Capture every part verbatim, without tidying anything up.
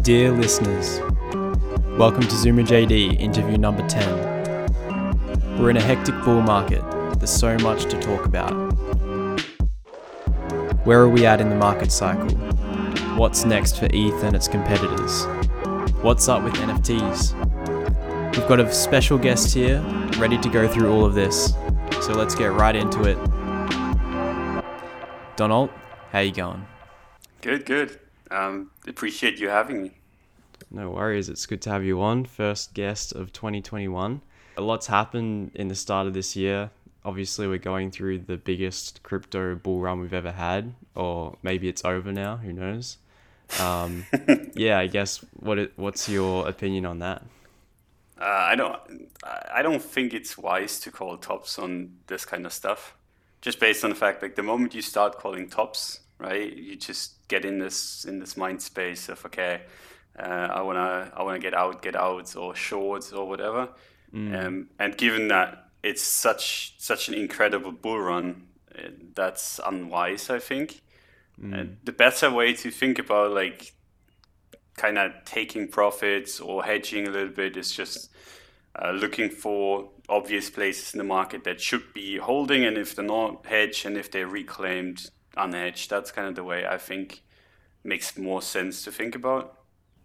Dear listeners, welcome to Zoomer J D interview number ten. We're in a hectic bull market. There's so much to talk about. Where are we at in the market cycle? What's next for E T H and its competitors? What's up with N F Ts? We've got a special guest here, ready to go through all of this. So let's get right into it. Donald, how you going? Good, good. Um, appreciate you having me. No worries, it's good to have you on. First guest of twenty twenty-one. A lot's happened in the start of this year. Obviously, we're going through the biggest crypto bull run we've ever had, or maybe it's over now, who knows? Um, yeah, I guess, what it, what's your opinion on that? Uh, I don't I don't think it's wise to call tops on this kind of stuff. Just based on the fact, like, the moment you start calling tops, right, you just get in this in this mind space of, okay, uh, I wanna I wanna get out, get out, or shorts or whatever. Mm. Um, and given that it's such such an incredible bull run, uh, that's unwise, I think. Mm. Uh, the better way to think about, like, kind of taking profits or hedging a little bit is just uh, looking for obvious places in the market that should be holding, and if they're not, hedged, and if they're reclaimed, unhedged. That's kind of the way I think makes more sense to think about.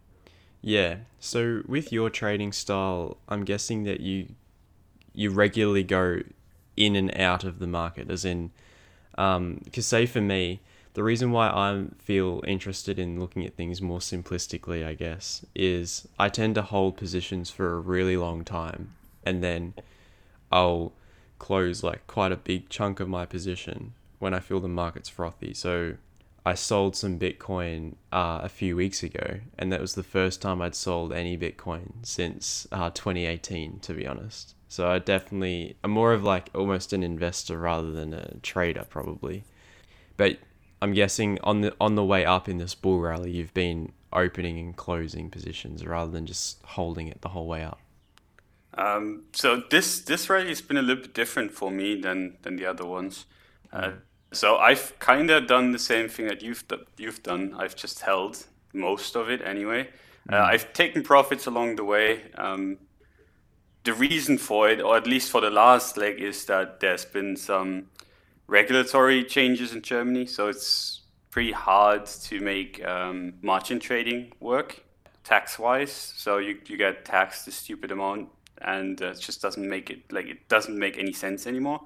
Yeah. So with your trading style, I'm guessing that you you regularly go in and out of the market, as in, um, because say for me, the reason why I feel interested in looking at things more simplistically, I guess, is I tend to hold positions for a really long time, and then I'll close like quite a big chunk of my position when I feel the market's frothy. So I sold some Bitcoin uh, a few weeks ago, and that was the first time I'd sold any Bitcoin since uh, twenty eighteen, to be honest. So I definitely, I'm more of like almost an investor rather than a trader, probably. But I'm guessing on the on the way up in this bull rally, you've been opening and closing positions rather than just holding it the whole way up. Um, so this this rally has been a little bit different for me than than the other ones. Uh, so I've kind of done the same thing that you've you've done. I've just held most of it anyway. Mm. Uh, I've taken profits along the way. Um, the reason for it, or at least for the last leg, is that there's been some regulatory changes in Germany, so it's pretty hard to make um, margin trading work tax-wise. So you you get taxed a stupid amount, and uh, it just doesn't make it like it doesn't make any sense anymore.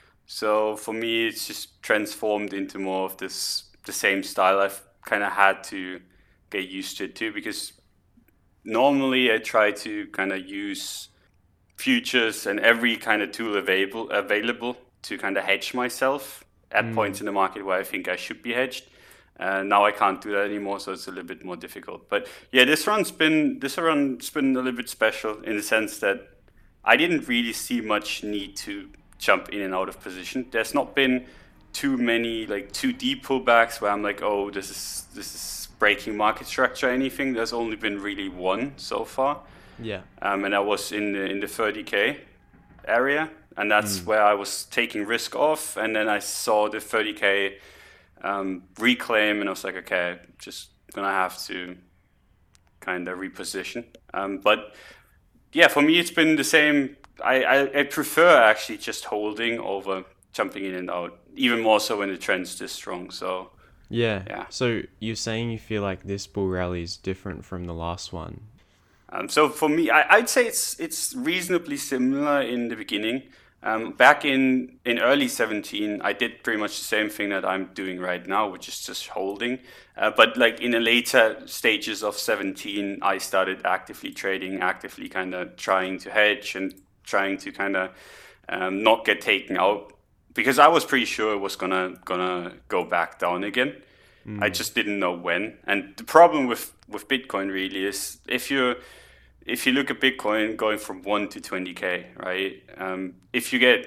So for me, it's just transformed into more of this the same style. I've kind of had to get used to it too, because normally I try to kind of use futures and every kind of tool available available to kind of hedge myself at mm. points in the market where I think I should be hedged. Uh, now I can't do that anymore, so it's a little bit more difficult. But yeah, this run's been this run's been a little bit special in the sense that I didn't really see much need to jump in and out of position. There's not been too many like too deep pullbacks where I'm like, oh, this is this is breaking market structure or anything. There's only been really one so far. Yeah. Um, and I was in the in the thirty K area. And that's mm. where I was taking risk off. And then I saw the thirty K um, reclaim, and I was like, okay, just going to have to kind of reposition. Um, but yeah, for me, it's been the same. I, I, I prefer actually just holding over jumping in and out, even more so when the trend's this strong. So yeah. yeah. So you're saying you feel like this bull rally is different from the last one? Um, so for me, I, I'd say it's it's reasonably similar in the beginning. Um, back in, in early seventeen, I did pretty much the same thing that I'm doing right now, which is just holding. Uh, but like in the later stages of seventeen, I started actively trading, actively kind of trying to hedge and trying to kind of um, not get taken out, because I was pretty sure it was gonna gonna go back down again. Mm. I just didn't know when. And the problem with, with Bitcoin really is if you're If you look at Bitcoin going from one to twenty K, right? Um, if you get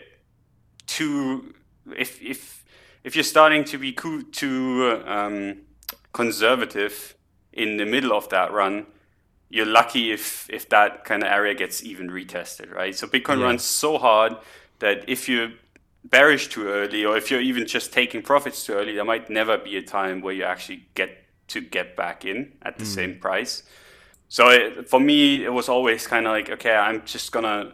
too, if if if you're starting to be too um, conservative in the middle of that run, you're lucky if if that kind of area gets even retested, right? So Bitcoin yeah. runs so hard that if you're bearish too early, or if you're even just taking profits too early, there might never be a time where you actually get to get back in at the mm. same price. So it, for me, it was always kind of like, okay, I'm just going to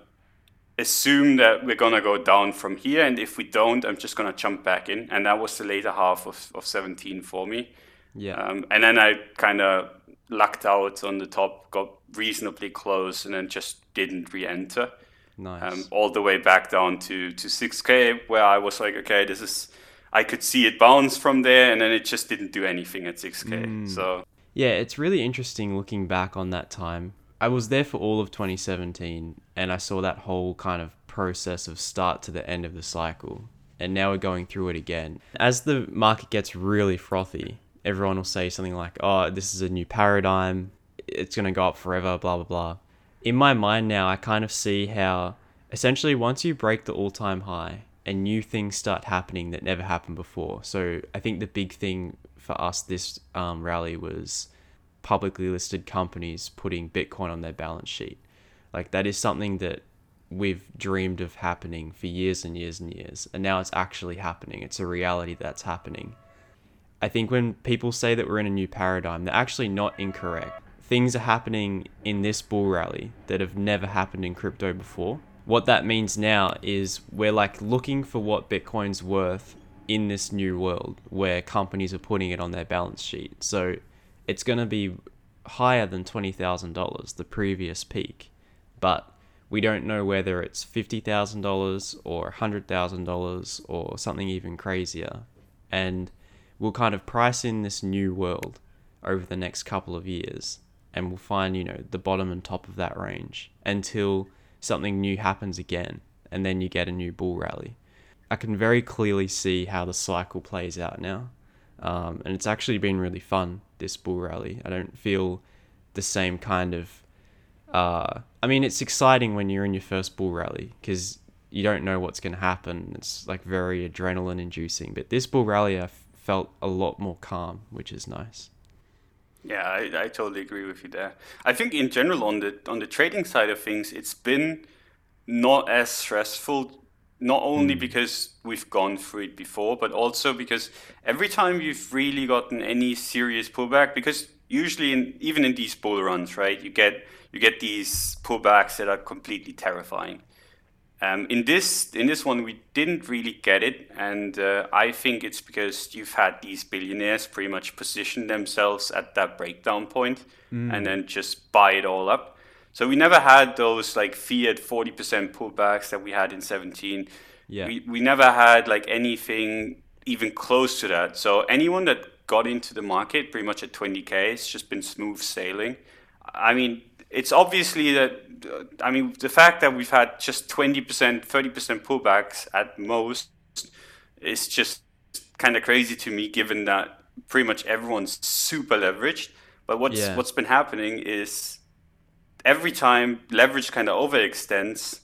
assume that we're going to go down from here. And if we don't, I'm just going to jump back in. And that was the later half of, of seventeen for me. Yeah. Um, and then I kind of lucked out on the top, got reasonably close, and then just didn't re-enter. Nice. Um, all the way back down to, to six K, where I was like, okay, this is, I could see it bounce from there, and then it just didn't do anything at six K. Mm. So yeah, it's really interesting looking back on that time. I was there for all of twenty seventeen, and I saw that whole kind of process of start to the end of the cycle. And now we're going through it again. As the market gets really frothy, everyone will say something like, oh, this is a new paradigm. It's going to go up forever, blah, blah, blah. In my mind now, I kind of see how essentially once you break the all-time high and new things start happening that never happened before. So I think the big thing for us this um, rally was publicly listed companies putting Bitcoin on their balance sheet. Like that is something that we've dreamed of happening for years and years and years. And now it's actually happening. It's a reality that's happening. I think when people say that we're in a new paradigm, they're actually not incorrect. Things are happening in this bull rally that have never happened in crypto before. What that means now is we're like looking for what Bitcoin's worth in this new world where companies are putting it on their balance sheet. So it's going to be higher than twenty thousand dollars, the previous peak. But we don't know whether it's fifty thousand dollars or one hundred thousand dollars or something even crazier. And we'll kind of price in this new world over the next couple of years, and we'll find, you know, the bottom and top of that range until something new happens again, and then you get a new bull rally. I can very clearly see how the cycle plays out now, um, and it's actually been really fun, this bull rally. I don't feel the same kind of... Uh, I mean, it's exciting when you're in your first bull rally, because you don't know what's going to happen. It's like very adrenaline inducing, but this bull rally I felt a lot more calm, which is nice. Yeah, I, I totally agree with you there. I think in general on the on the trading side of things, it's been not as stressful, not only mm. because we've gone through it before, but also because every time you've really gotten any serious pullback, because usually in, even in these bull runs, right, you get you get these pullbacks that are completely terrifying. Um, in this in this one, we didn't really get it, and uh, I think it's because you've had these billionaires pretty much position themselves at that breakdown point mm. and then just buy it all up. So we never had those like fiat forty percent pullbacks that we had in seventeen. Yeah. We we never had like anything even close to that. So anyone that got into the market pretty much at twenty K, it's just been smooth sailing. I mean, it's obviously that, I mean, the fact that we've had just twenty percent, thirty percent pullbacks at most is just kind of crazy to me, given that pretty much everyone's super leveraged. But what's yeah. what's been happening is every time leverage kind of overextends,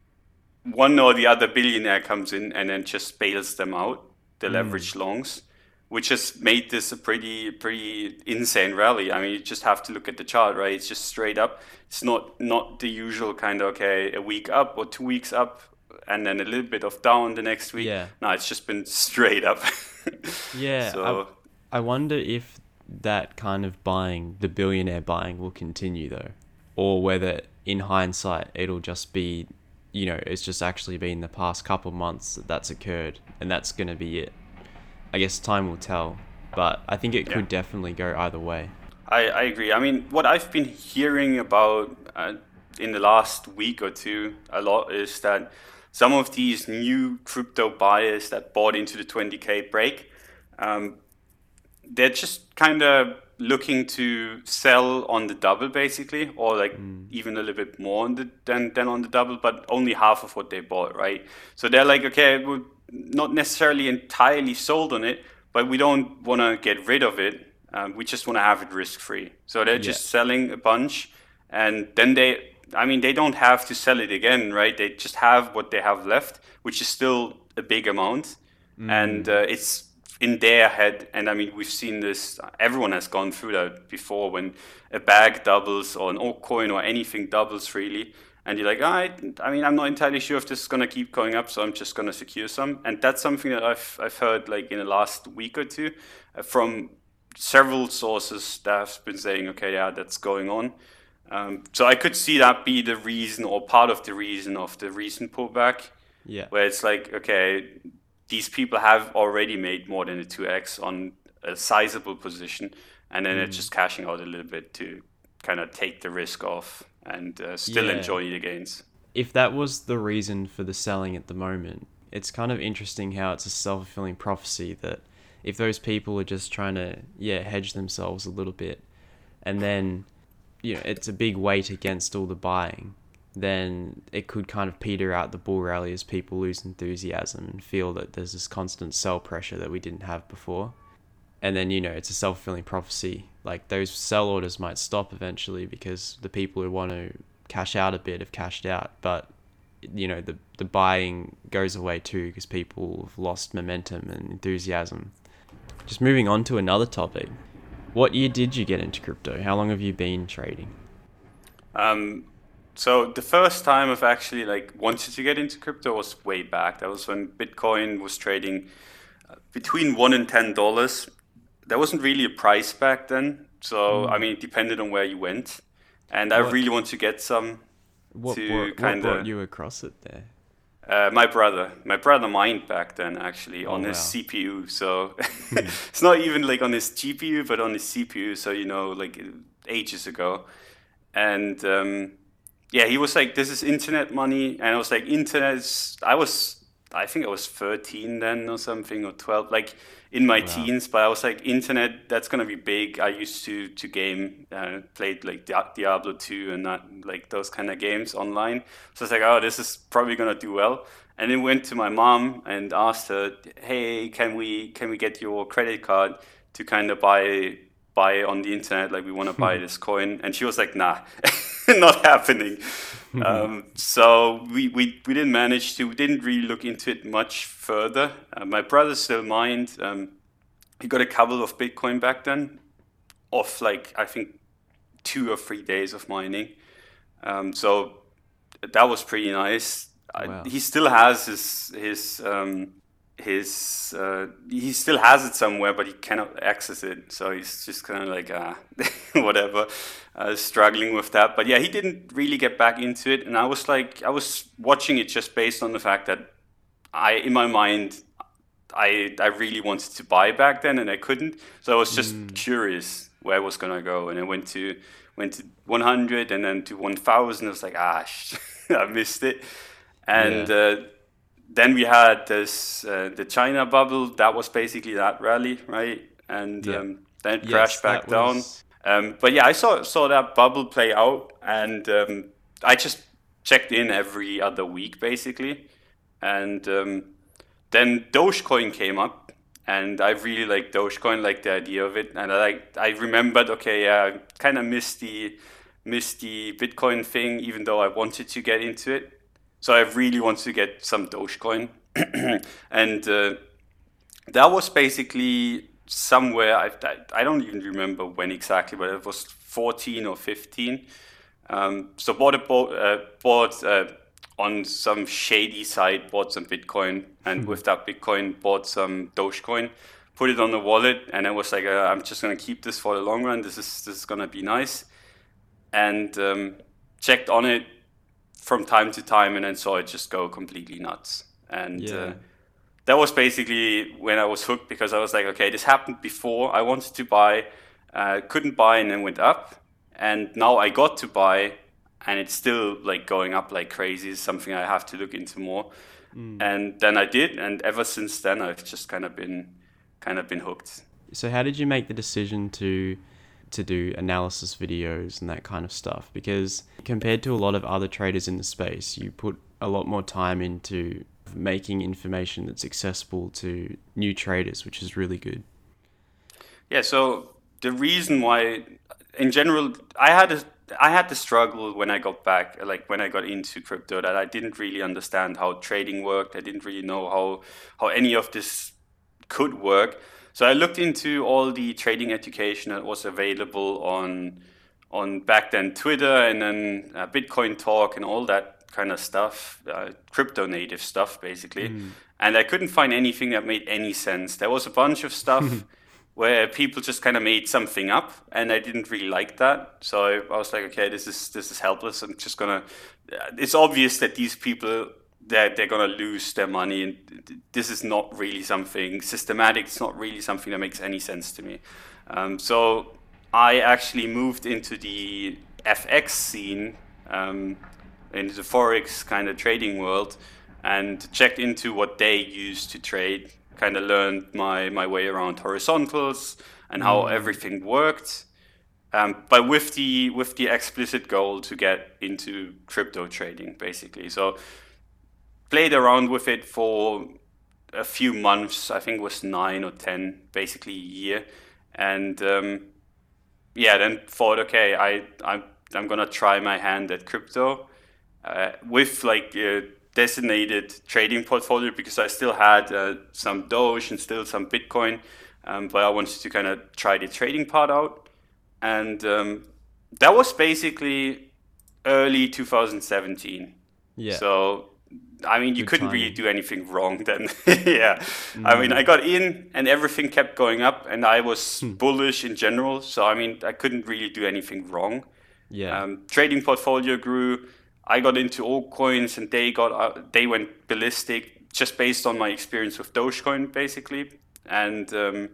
one or the other billionaire comes in and then just bails them out, the mm. leverage longs, which has made this a pretty pretty insane rally. I mean, you just have to look at the chart, right? It's just straight up. It's not not the usual kind of, okay, a week up or two weeks up and then a little bit of down the next week. Yeah. No, it's just been straight up. yeah. So I, I wonder if that kind of buying, the billionaire buying, will continue though, or whether in hindsight it'll just be, you know, it's just actually been the past couple months that that's occurred and that's going to be it. I guess time will tell, but I think it could yeah. definitely go either way. I, I agree. I mean, what I've been hearing about uh, in the last week or two a lot is that some of these new crypto buyers that bought into the twenty K break, um, they're just kind of looking to sell on the double basically, or like mm. even a little bit more on the, than, than on the double, but only half of what they bought, right? So they're like, okay, we're not necessarily entirely sold on it, but we don't want to get rid of it. Um, we just want to have it risk-free. So they're yeah. just selling a bunch, and then they, I mean, they don't have to sell it again, right? They just have what they have left, which is still a big amount. Mm. And uh, it's in their head. And I mean, we've seen this, everyone has gone through that before, when a bag doubles or an altcoin or anything doubles really. And you're like, I, I mean, I'm not entirely sure if this is going to keep going up, so I'm just going to secure some. And that's something that I've I've heard like in the last week or two uh, from several sources that have been saying, okay, yeah, that's going on. Um, so I could see that be the reason or part of the reason of the recent pullback. Yeah. Where it's like, okay, these people have already made more than a two x on a sizable position, and then mm. they're just cashing out a little bit to kind of take the risk off and uh, still yeah. enjoy the gains. If that was the reason for the selling at the moment, it's kind of interesting how it's a self-fulfilling prophecy that if those people are just trying to, yeah, hedge themselves a little bit, and then, you know, it's a big weight against all the buying, then it could kind of peter out the bull rally as people lose enthusiasm and feel that there's this constant sell pressure that we didn't have before. And then, you know, it's a self-fulfilling prophecy. Like, those sell orders might stop eventually because the people who want to cash out a bit have cashed out. But, you know, the, the buying goes away too because people have lost momentum and enthusiasm. Just moving on to another topic. What year did you get into crypto? How long have you been trading? Um... So the first time I've actually like wanted to get into crypto was way back. That was when Bitcoin was trading between one and ten dollars. There wasn't really a price back then, so mm. I mean, it depended on where you went. And what, I really want to get some. What to brought, kinda, what brought you across it there? Uh, my brother, my brother mined back then actually oh, on his wow. C P U. So it's not even like on his G P U, but on his C P U. So you know, like ages ago, and. Um, Yeah, he was like, this is internet money. And I was like, internet is, I was, I think I was thirteen then or something, or twelve, like in my wow. teens. But I was like, internet, that's going to be big. I used to to game, uh, played like Diablo two and that, like those kind of games online. So I was like, oh, this is probably going to do well. And then went to my mom and asked her, hey, can we can we get your credit card to kind of buy buy on the internet? Like, we want to buy this coin. And she was like, nah. Not happening. um, so we, we, we didn't manage to, we didn't really look into it much further. Uh, my brother still mined. Um, he got a couple of Bitcoin back then, off like, I think, two or three days of mining. Um, so that was pretty nice. Wow. I, he still has his, his, um, his uh, he still has it somewhere, but he cannot access it. So he's just kind of like, ah, whatever, uh, struggling with that. But yeah, he didn't really get back into it. And I was like, I was watching it just based on the fact that I, in my mind, I I really wanted to buy back then and I couldn't. So I was just mm. curious where it was going to go. And I went to, went to one hundred and then to one thousand. I was like, ah, I missed it. And, yeah. uh, Then we had this uh, the China bubble. That was basically that rally, right? And yeah. um, then it yes, crashed back down. Was... Um, but yeah, I saw saw that bubble play out, and um, I just checked in every other week, basically. And um, then Dogecoin came up, and I really liked Dogecoin, liked the idea of it, and I like I remembered, okay, yeah, I kind of missed the missed the Bitcoin thing, even though I wanted to get into it. So I really want to get some Dogecoin. and uh, that was basically somewhere, I, I don't even remember when exactly, but it was fourteen or fifteen. Um, so bought, a, bought, uh, bought uh, on some shady site, bought some Bitcoin. And with that Bitcoin, bought some Dogecoin, put it on the wallet. And I was like, uh, I'm just going to keep this for the long run. This is, this is going to be nice. And um, checked on it from time to time, and then saw it just go completely nuts. And yeah. uh, that was basically when I was hooked, because I was like, okay, this happened before. I wanted to buy, uh, couldn't buy, and then went up. And now I got to buy, and it's still like going up like crazy. It's something I have to look into more. Mm. And then I did, and ever since then, I've just kind of been, kind of been hooked. So how did you make the decision to to do analysis videos and that kind of stuff? Because compared to a lot of other traders in the space, you put a lot more time into making information that's accessible to new traders, which is really good. Yeah, so the reason why, in general, I had a, I had the struggle when I got back, like when I got into crypto, that I didn't really understand how trading worked. I didn't really know how, how any of this could work. So I looked into all the trading education that was available on on back then Twitter, and then uh, Bitcoin Talk and all that kind of stuff, uh, crypto native stuff basically. Mm. And I couldn't find anything that made any sense. There was a bunch of stuff where people just kind of made something up, and I didn't really like that. So I, I was like, okay, this is this is helpless. I'm just gonna. It's obvious that these people they're they're gonna lose their money, and this is not really something systematic. It's not really something that makes any sense to me. Um, so I actually moved into the F X scene, um, into the Forex kind of trading world, and checked into what they use to trade. Kind of learned my, my way around horizontals and how mm. everything worked, um, but with the with the explicit goal to get into crypto trading, basically. So played around with it for a few months. I think it was nine or ten, basically a year, and um, yeah, then thought, okay, I I'm I'm gonna try my hand at crypto uh, with like. Uh, designated trading portfolio, because I still had uh, some Doge and still some Bitcoin, um, but I wanted to kind of try the trading part out. And um, that was basically early two thousand seventeen. Yeah. So, I mean, you Good couldn't timing. really do anything wrong then. yeah. Mm. I mean, I got in and everything kept going up, and I was hmm. bullish in general. So, I mean, I couldn't really do anything wrong. Yeah. Um, trading portfolio grew. I got into altcoins, and they got uh, they went ballistic just based on my experience with Dogecoin, basically. And um,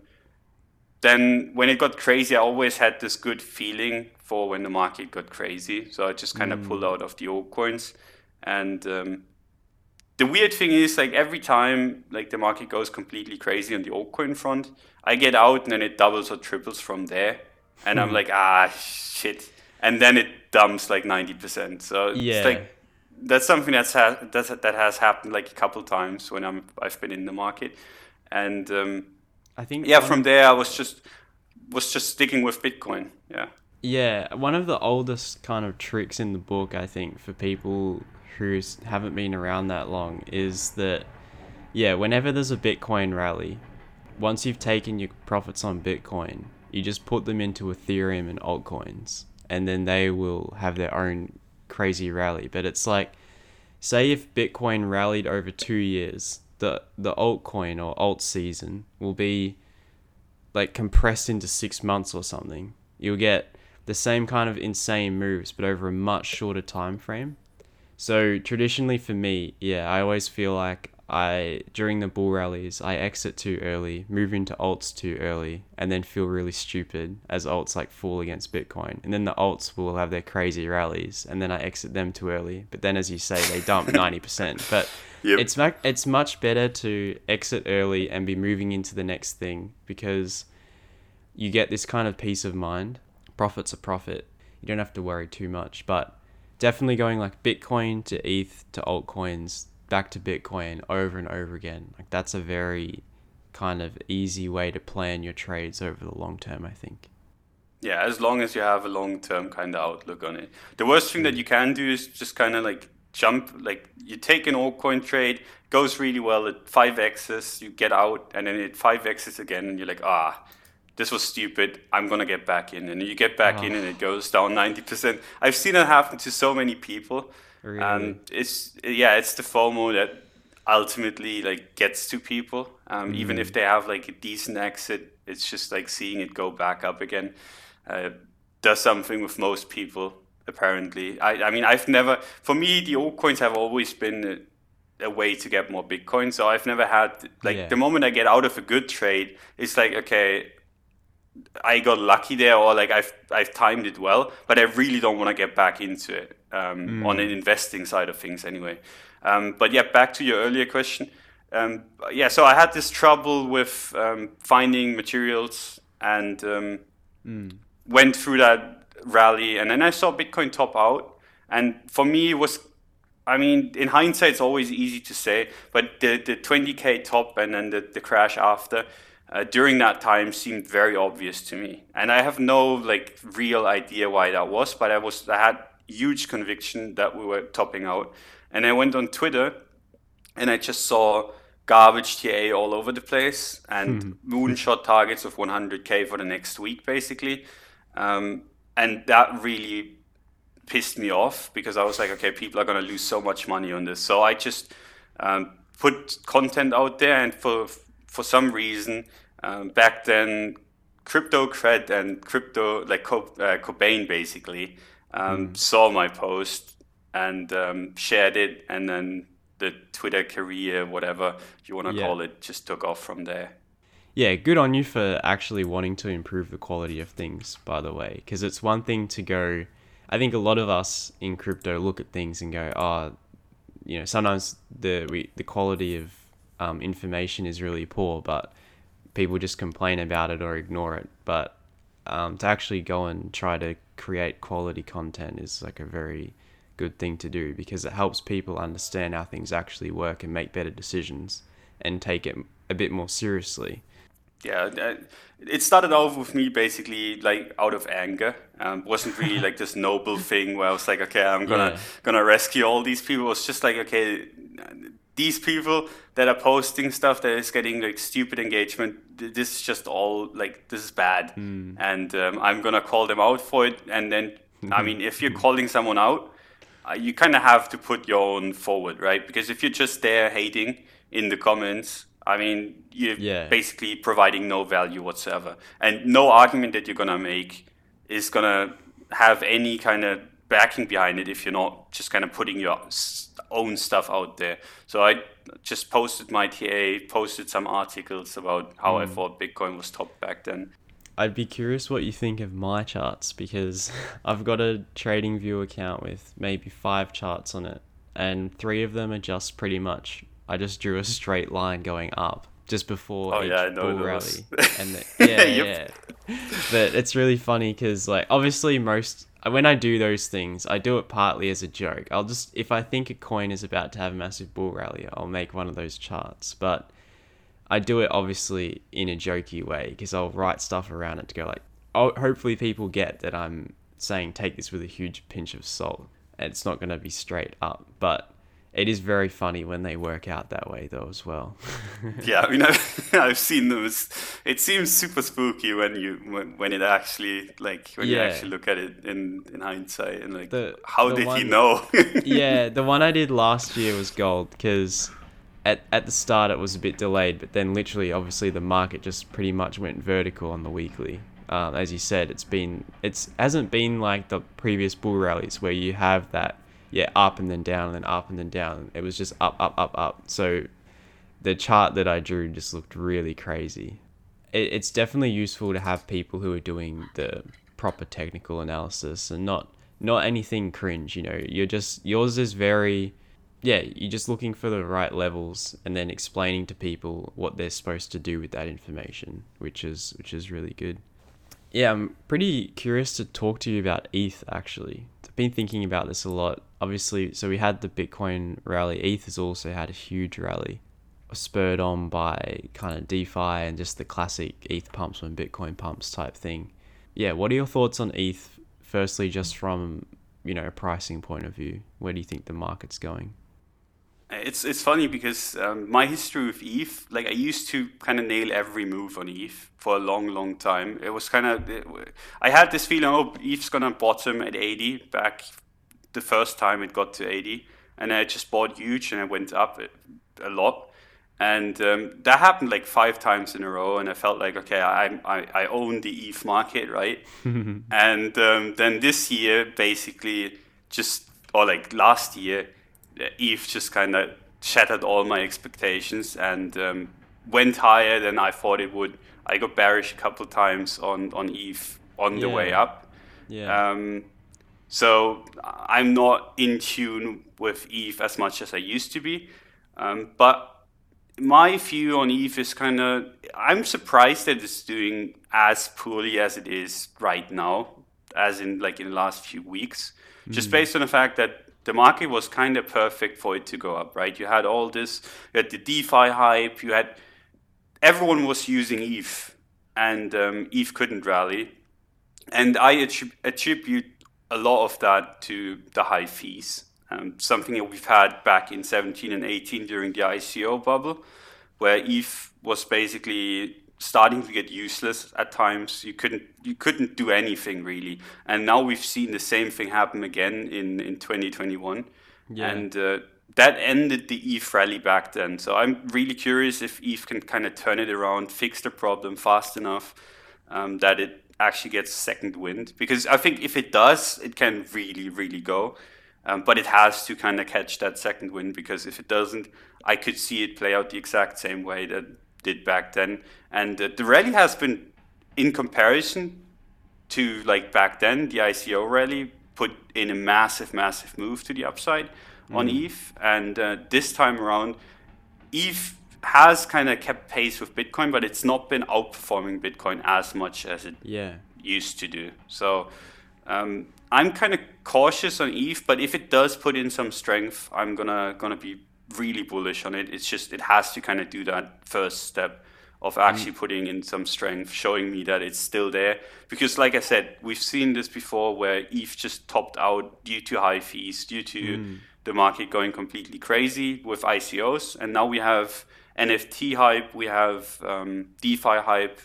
then when it got crazy, I always had this good feeling for when the market got crazy. So I just kind of mm. pulled out of the altcoins. And um, the weird thing is, like every time like the market goes completely crazy on the altcoin front, I get out and then it doubles or triples from there, and I'm like, ah, shit. And then it dumps like ninety percent. So yeah. it's like that's something that's ha- that's that has happened like a couple times when I'm I've been in the market, and um, I think yeah, from there I was just was just sticking with Bitcoin. Yeah. Yeah, one of the oldest kind of tricks in the book, I think, for people who haven't been around that long is that, yeah, whenever there's a Bitcoin rally, once you've taken your profits on Bitcoin, you just put them into Ethereum and altcoins, and then they will have their own crazy rally. But it's like, say if Bitcoin rallied over two years, the the altcoin or alt season will be like compressed into six months or something. You'll get the same kind of insane moves, but over a much shorter time frame. So traditionally for me, yeah, I always feel like I, during the bull rallies, I exit too early, move into alts too early, and then feel really stupid as alts like fall against Bitcoin. And then the alts will have their crazy rallies, and then I exit them too early. But then, as you say, they dump ninety percent. But yep. it's it's much better to exit early and be moving into the next thing, because you get this kind of peace of mind. Profit's a profit. You don't have to worry too much. But definitely going like Bitcoin to E T H to altcoins, back to Bitcoin over and over again. Like that's a very kind of easy way to plan your trades over the long term, I think. Yeah, as long as you have a long-term kind of outlook on it. The worst thing that you can do is just kind of like jump, like you take an altcoin trade, goes really well at five X's, you get out, and then it five X's again, and you're like, ah, this was stupid, I'm going to get back in. And you get back oh. in and it goes down ninety percent. I've seen it happen to so many people. Really? And it's, yeah, it's the FOMO that ultimately like gets to people. Um, mm. Even if they have like a decent exit, it's just like seeing it go back up again. Uh, does something with most people, apparently. I, I mean, I've never, for me, the altcoins have always been a, a way to get more Bitcoin. So I've never had, like yeah. the moment I get out of a good trade, it's like, okay, I got lucky there, or like I've I've timed it well, but I really don't want to get back into it um, mm. on an investing side of things anyway. Um, but yeah, back to your earlier question. Um, yeah, so I had this trouble with um, finding materials, and um, mm. went through that rally, and then I saw Bitcoin top out, and for me it was, I mean, in hindsight it's always easy to say, but the the twenty K top and then the, the crash after. Uh, during that time seemed very obvious to me, and I have no like real idea why that was, but I was I had huge conviction that we were topping out, and I went on Twitter, and I just saw garbage T A all over the place and mm-hmm. moonshot targets of one hundred K for the next week, basically, um, and that really pissed me off, because I was like, okay, people are gonna lose so much money on this, so I just um, put content out there, and for For some reason, um, back then, Crypto Cred and Crypto, like Co- uh, Cobain basically, um, Mm. saw my post and um, shared it, and then the Twitter career, whatever you want to Yeah. call it, just took off from there. Yeah, good on you for actually wanting to improve the quality of things, by the way, because it's one thing to go. I think a lot of us in crypto look at things and go, oh, you know, sometimes the we the quality of um, information is really poor, but people just complain about it or ignore it. But um, to actually go and try to create quality content is like a very good thing to do, because it helps people understand how things actually work and make better decisions and take it a bit more seriously. Yeah, uh, it started off with me basically like out of anger. Um, wasn't really like this noble thing where I was like, okay, I'm gonna Yeah. gonna rescue all these people. It was just like, okay, these people that are posting stuff that is getting like stupid engagement, th- this is just all like, this is bad, Mm. and um, I'm gonna call them out for it. And then, I mean, if you're calling someone out, uh, you kind of have to put your own forward, right? Because if you're just there hating in the comments, I mean, you're Yeah. basically providing no value whatsoever, and no argument that you're gonna make is gonna have any kind of backing behind it if you're not just kind of putting your s- own stuff out there. So I just posted my T A, posted some articles about how I Mm. thought Bitcoin was top back then. I'd be curious what you think of my charts, because I've got a TradingView account with maybe five charts on it, and three of them are just pretty much, I just drew a straight line going up just before Oh yeah, each I know bull those. rally. And the, yeah, yeah, Yep. yeah. But it's really funny because, like, obviously most, when I do those things, I do it partly as a joke. I'll just, if I think a coin is about to have a massive bull rally, I'll make one of those charts. But I do it obviously in a jokey way, because I'll write stuff around it to go like, oh, hopefully people get that I'm saying take this with a huge pinch of salt. And it's not going to be straight up, but it is very funny when they work out that way though as well. Yeah, I mean, I've, I've seen those. It seems super spooky when you when, when it actually like when you Yeah, actually look at it in in hindsight and like, the how the did he one know? yeah, the one I did last year was gold, because at at the start it was a bit delayed, but then literally, obviously, the market just pretty much went vertical on the weekly. Um, as you said, it's been it's hasn't been like the previous bull rallies where you have that, yeah, up and then down and then up and then down. It was just up, up, up, up. So the chart that I drew just looked really crazy. It, it's definitely useful to have people who are doing the proper technical analysis and not not anything cringe. You know, you're just yours is very, yeah. You're just looking for the right levels and then explaining to people what they're supposed to do with that information, which is which is really good. Yeah, I'm pretty curious to talk to you about E T H actually. I've been thinking about this a lot. Obviously, so we had the Bitcoin rally. E T H has also had a huge rally, spurred on by kind of DeFi and just the classic E T H pumps when Bitcoin pumps type thing. Yeah, what are your thoughts on E T H? Firstly, just from, you know, a pricing point of view, where do you think the market's going? It's it's funny because um, my history with E T H, like I used to kind of nail every move on E T H for a long, long time. It was kind of, I had this feeling, oh, E T H's gonna bottom at eighty back the first time it got to eighty, and I just bought huge and it went up a lot. And um, that happened like five times in a row, and I felt like, okay, I I, I own the E T H market, right? And um, then this year, basically, just or like last year, E T H just kind of shattered all my expectations and um, went higher than I thought it would. I got bearish a couple times on on E T H on the way Yeah, up. yeah. Um, so I'm not in tune with E T H as much as I used to be. Um, but my view on E T H is kind of, I'm surprised that it's doing as poorly as it is right now, as in like in the last few weeks, just Mm, based on the fact that the market was kind of perfect for it to go up, right? You had all this, you had the DeFi hype, you had, everyone was using E T H, and um, E T H couldn't rally. And I attrib- attribute a lot of that to the high fees. Um, something that we've had back in seventeen and eighteen during the I C O bubble, where E T H was basically starting to get useless at times. You couldn't you couldn't do anything really, and now we've seen the same thing happen again in in twenty twenty-one, yeah. and uh, that ended the E T H rally back then. So I'm really curious if E T H can kind of turn it around, fix the problem fast enough, um, that it actually gets second wind. Because I think if it does, it can really, really go. Um, but it has to kind of catch that second wind, because if it doesn't, I could see it play out the exact same way that it did back then. And uh, the rally has been, in comparison to like back then, the I C O rally put in a massive, massive move to the upside on Mm. E T H. And uh, this time around, E T H has kind of kept pace with Bitcoin, but it's not been outperforming Bitcoin as much as it Yeah. used to do. So um, I'm kind of cautious on E T H, but if it does put in some strength, I'm gonna gonna be really bullish on it. It's just it has to kind of do that first step of actually putting in some strength, showing me that it's still there. Because like I said, we've seen this before where E T H just topped out due to high fees, due to Mm. the market going completely crazy with I C Os. And now we have N F T hype, we have um, DeFi hype.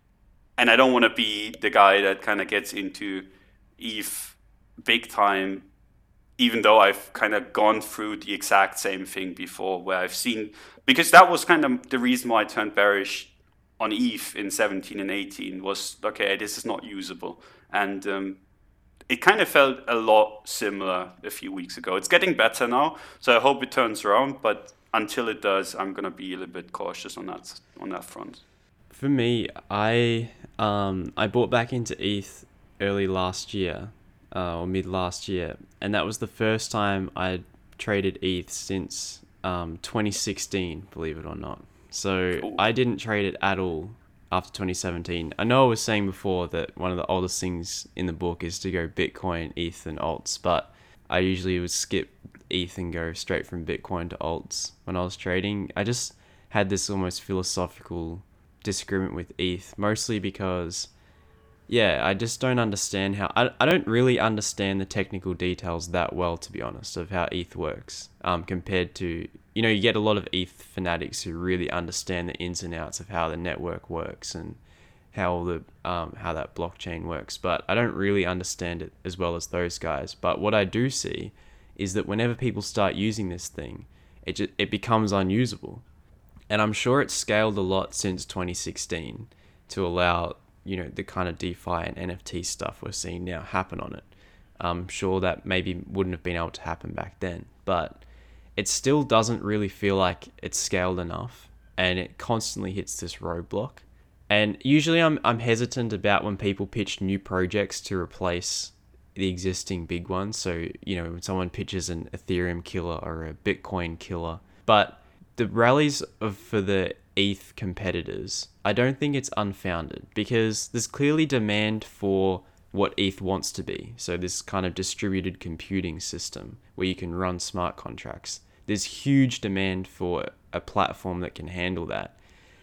And I don't want to be the guy that kind of gets into E T H big time, even though I've kind of gone through the exact same thing before, where I've seen, because that was kind of the reason why I turned bearish on E T H in seventeen and eighteen was, okay, this is not usable. And um, it kind of felt a lot similar a few weeks ago. It's getting better now, so I hope it turns around, but until it does, I'm going to be a little bit cautious on that on that front. For me, I um I bought back into E T H early last year, uh, or mid last year, and that was the first time I traded E T H since um twenty sixteen, believe it or not. So Ooh. I didn't trade it at all after twenty seventeen. I know I was saying before that one of the oldest things in the book is to go Bitcoin, E T H, and alts, but I usually would skip E T H and go straight from Bitcoin to alts when I was trading. I just had this almost philosophical disagreement with E T H, mostly because, yeah, I just don't understand how, I, I don't really understand the technical details that well, to be honest, of how E T H works, um, compared to, you know, you get a lot of E T H fanatics who really understand the ins and outs of how the network works and how the um, how that blockchain works, but I don't really understand it as well as those guys. But what I do see is that whenever people start using this thing, it just, it becomes unusable. And I'm sure it's scaled a lot since twenty sixteen to allow, you know, the kind of DeFi and N F T stuff we're seeing now happen on it. I'm sure that maybe wouldn't have been able to happen back then, but it still doesn't really feel like it's scaled enough, and it constantly hits this roadblock. And usually I'm I'm hesitant about when people pitch new projects to replace the existing big ones. So, you know, when someone pitches an Ethereum killer or a Bitcoin killer, but the rallies of for the E T H competitors, I don't think it's unfounded, because there's clearly demand for what E T H wants to be. So this kind of distributed computing system where you can run smart contracts. There's huge demand for a platform that can handle that.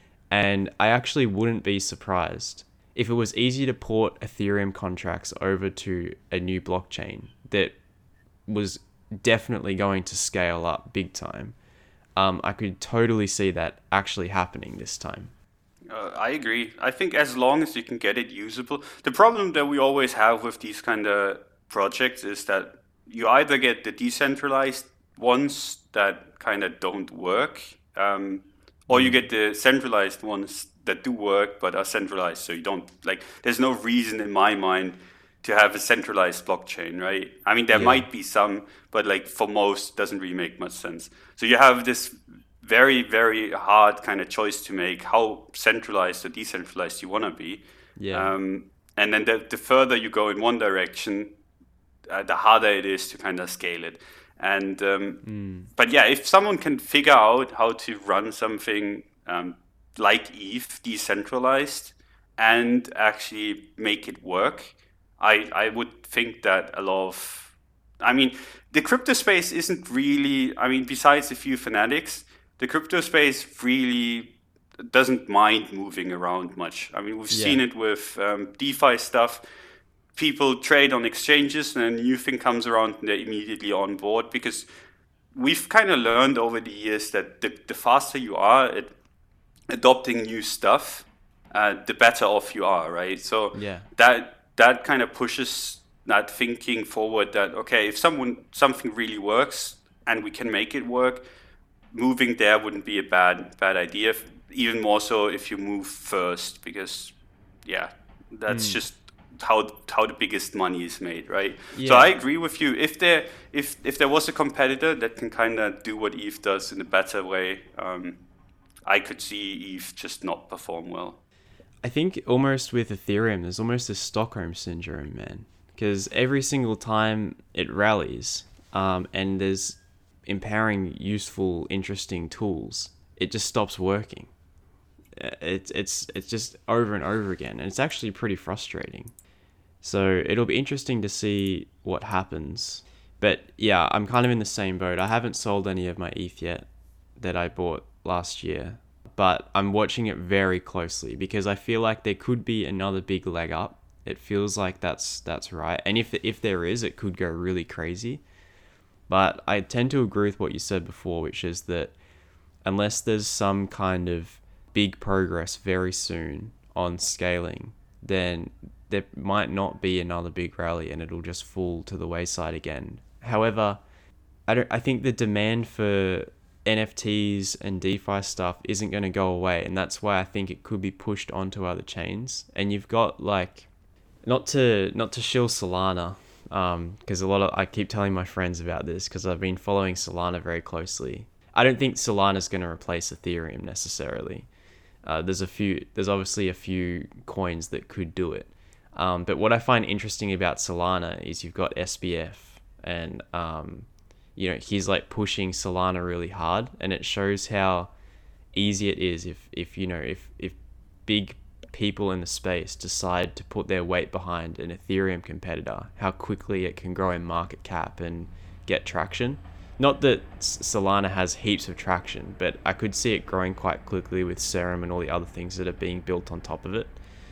And I actually wouldn't be surprised if it was easy to port Ethereum contracts over to a new blockchain that was definitely going to scale up big time. Um, I could totally see that actually happening this time. Uh, I agree. I think as long as you can get it usable. The problem that we always have with these kind of projects is that you either get the decentralized ones that kind of don't work, um, or you get the centralized ones that do work but are centralized. So you don't, like, there's no reason in my mind to have a centralized blockchain, right? I mean, there Yeah. might be some, but like for most, doesn't really make much sense. So you have this very, very hard kind of choice to make, how centralized or decentralized you want to be. Yeah. Um, and then the, the further you go in one direction, uh, the harder it is to kind of scale it. And um, Mm. but yeah, if someone can figure out how to run something um, like E T H decentralized and actually make it work, I I would think that a lot of, I mean, the crypto space isn't really, I mean, besides a few fanatics, the crypto space really doesn't mind moving around much. I mean, we've Yeah. seen it with um, DeFi stuff. People trade on exchanges and a new thing comes around and they're immediately on board, because we've kind of learned over the years that the, the faster you are at adopting new stuff, uh, the better off you are, right? So Yeah. that that kind of pushes that thinking forward that, okay, if someone something really works and we can make it work, moving there wouldn't be a bad bad idea. Even more so if you move first, because yeah, That's just how how the biggest money is made, right? So Yeah. I agree with you. If there if if there was a competitor that can kind of do what Eve does in a better way, um, I could see Eve just not perform well. I think almost with Ethereum, there's almost a Stockholm syndrome, man. Because every single time it rallies, um, and there's empowering, useful, interesting tools, it just stops working. Uh, It's it's it's just over and over again, and it's actually pretty frustrating. So it'll be interesting to see what happens. But yeah, I'm kind of in the same boat. I haven't sold any of my E T H yet that I bought last year, but I'm watching it very closely because I feel like there could be another big leg up. It feels like that's that's right. And if if there is, it could go really crazy. But I tend to agree with what you said before, which is that unless there's some kind of big progress very soon on scaling, then there might not be another big rally and it'll just fall to the wayside again. However, I don't I think the demand for N F Ts and DeFi stuff isn't going to go away, and that's why I think it could be pushed onto other chains. And you've got like not to not to shill Solana, um, because a lot of I keep telling my friends about this because I've been following Solana very closely. I don't think Solana's going to replace Ethereum necessarily. Uh, there's a few. There's obviously a few coins that could do it. Um, but what I find interesting about Solana is you've got S B F, and um, you know he's like pushing Solana really hard, and it shows how easy it is if if you know if if big people in the space decide to put their weight behind an Ethereum competitor, how quickly it can grow in market cap and get traction. Not that Solana has heaps of traction, but I could see it growing quite quickly with Serum and all the other things that are being built on top of it.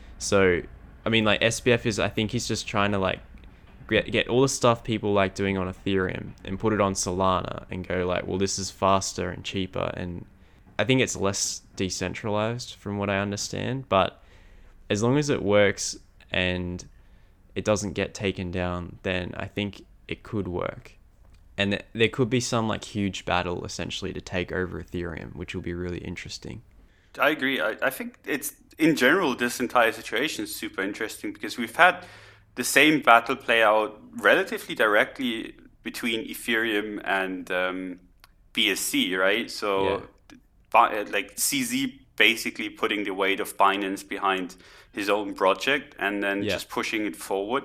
So, I mean, like S B F is, I think he's just trying to like get, get all the stuff people like doing on Ethereum and put it on Solana and go like, well, this is faster and cheaper. And I think it's less decentralized from what I understand, but as long as it works and it doesn't get taken down, then I think it could work. And th- there could be some like huge battle essentially to take over Ethereum, which will be really interesting. I agree. I, I think it's in general this entire situation is super interesting because we've had the same battle play out relatively directly between Ethereum and um, B S C, right? Yeah. So, Bi- like C Z basically putting the weight of Binance behind his own project and then Yeah. just pushing it forward.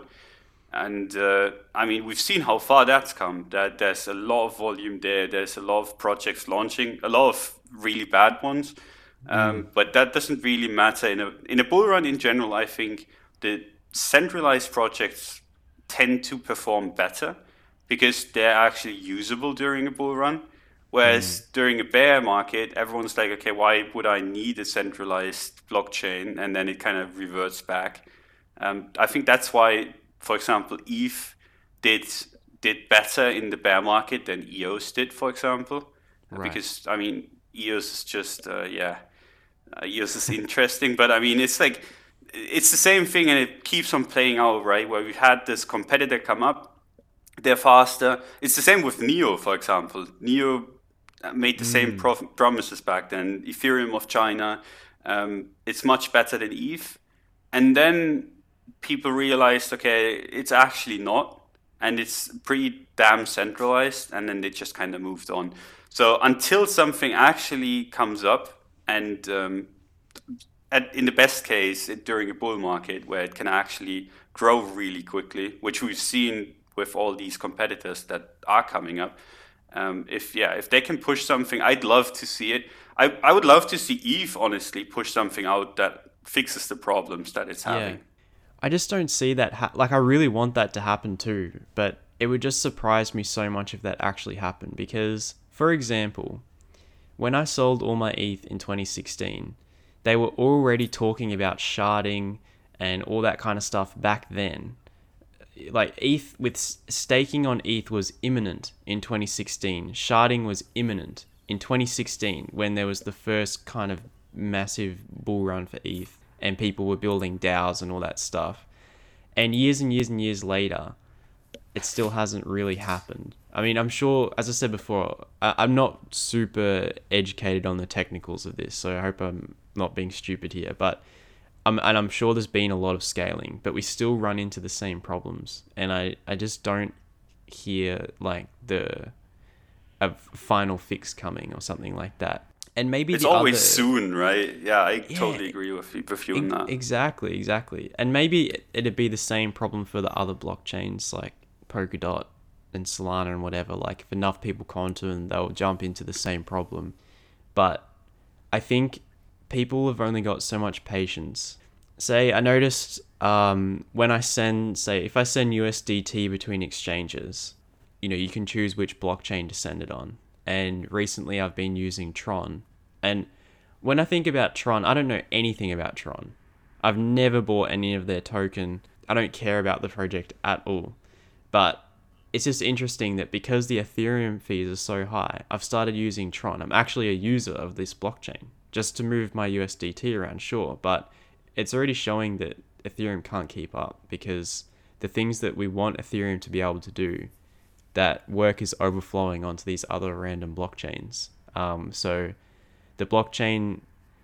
And uh, I mean, we've seen how far that's come. That there's a lot of volume there. There's a lot of projects launching, a lot of really bad ones. Um, but that doesn't really matter in a in a bull run in general. I think the centralized projects tend to perform better because they're actually usable during a bull run. Whereas during a bear market, everyone's like, okay, why would I need a centralized blockchain? And then it kind of reverts back. Um, I think that's why, for example, Eve did did better in the bear market than E O S did, for example, Right. because I mean, E O S is just uh, yeah, uh, E O S is interesting, but I mean, it's like it's the same thing, and it keeps on playing out, right? Where we had this competitor come up, they're faster. It's the same with Neo, for example. Neo made the same Mm. prof- promises back then. Ethereum of China, um, it's much better than Eve, and then people realized, okay, it's actually not, and it's pretty damn centralized, and then they just kind of moved on. So until something actually comes up, and um, at, in the best case, it, during a bull market where it can actually grow really quickly, which we've seen with all these competitors that are coming up. Um, if yeah, if they can push something, I'd love to see it. I, I would love to see Eve honestly push something out that fixes the problems that it's Yeah. having. I just don't see that. Ha- like, I really want that to happen too, but it would just surprise me so much if that actually happened. Because, for example, when I sold all my E T H in twenty sixteen, they were already talking about sharding and all that kind of stuff back then. Like, E T H with staking on E T H was imminent in twenty sixteen. Sharding was imminent in twenty sixteen when there was the first kind of massive bull run for E T H and people were building DAOs and all that stuff. And years and years and years later, it still hasn't really happened. I mean, I'm sure, as I said before, I- I'm not super educated on the technicals of this, so I hope I'm not being stupid here. But Um, and I'm sure there's been a lot of scaling, but we still run into the same problems. And I, I just don't hear like the a final fix coming or something like that. And maybe it's the always other, soon, right? Yeah, I Yeah, totally agree with you, with you on e- that. exactly, exactly. And maybe it- it'd be the same problem for the other blockchains like Polkadot and Solana and whatever. Like if enough people comment and they'll jump into the same problem. But I think people have only got so much patience. Say, I noticed um, when I send, say, if I send U S D T between exchanges, you know, you can choose which blockchain to send it on. And recently I've been using Tron. And when I think about Tron, I don't know anything about Tron. I've never bought any of their token. I don't care about the project at all. But it's just interesting that because the Ethereum fees are so high, I've started using Tron. I'm actually a user of this blockchain just to move my U S D T around, sure. But it's already showing that Ethereum can't keep up because the things that we want Ethereum to be able to do, that work is overflowing onto these other random blockchains. Um, so the blockchain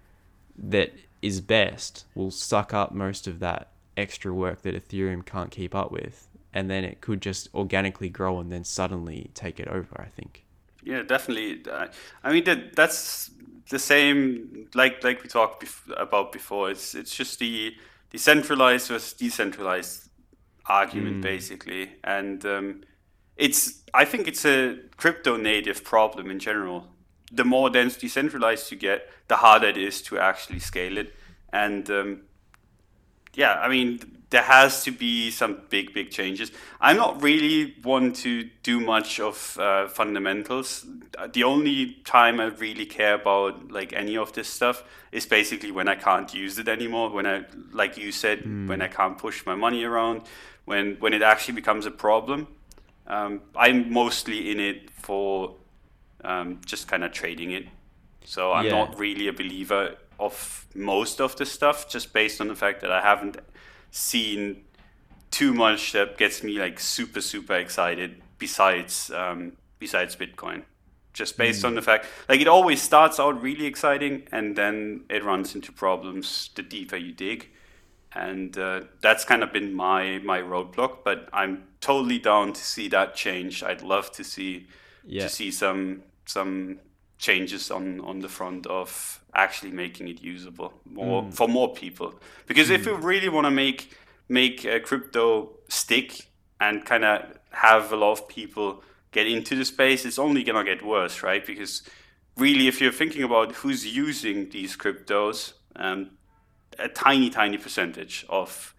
that is best will suck up most of that extra work that Ethereum can't keep up with. And then it could just organically grow and then suddenly take it over, I think. Yeah, definitely. Uh, I mean, that that's the same like like we talked bef- about before. It's it's just the decentralized versus decentralized argument Mm, basically, and um, it's I think it's a crypto native problem in general. The more dense decentralized you get, the harder it is to actually scale it, and um, yeah, I mean, there has to be some big, big changes. I'm not really one to do much of uh, fundamentals. The only time I really care about like any of this stuff is basically when I can't use it anymore. When I, like you said, when I mm, can't push my money around, when when it actually becomes a problem. Um, I'm mostly in it for um, just kind of trading it. So I'm yeah, not really a believer of most of the stuff, just based on the fact that I haven't seen too much that gets me like super super excited. Besides um, besides Bitcoin, just based on mm, the fact like it always starts out really exciting and then it runs into problems the deeper you dig, and uh, that's kind of been my my roadblock. But I'm totally down to see that change. I'd love to see to yeah, see some some changes on on the front of actually making it usable more mm, for more people. Because if mm, we really want to make make uh, crypto stick and kind of have a lot of people get into the space, it's only gonna get worse, right? Because really, if you're thinking about who's using these cryptos, um, a tiny, tiny percentage of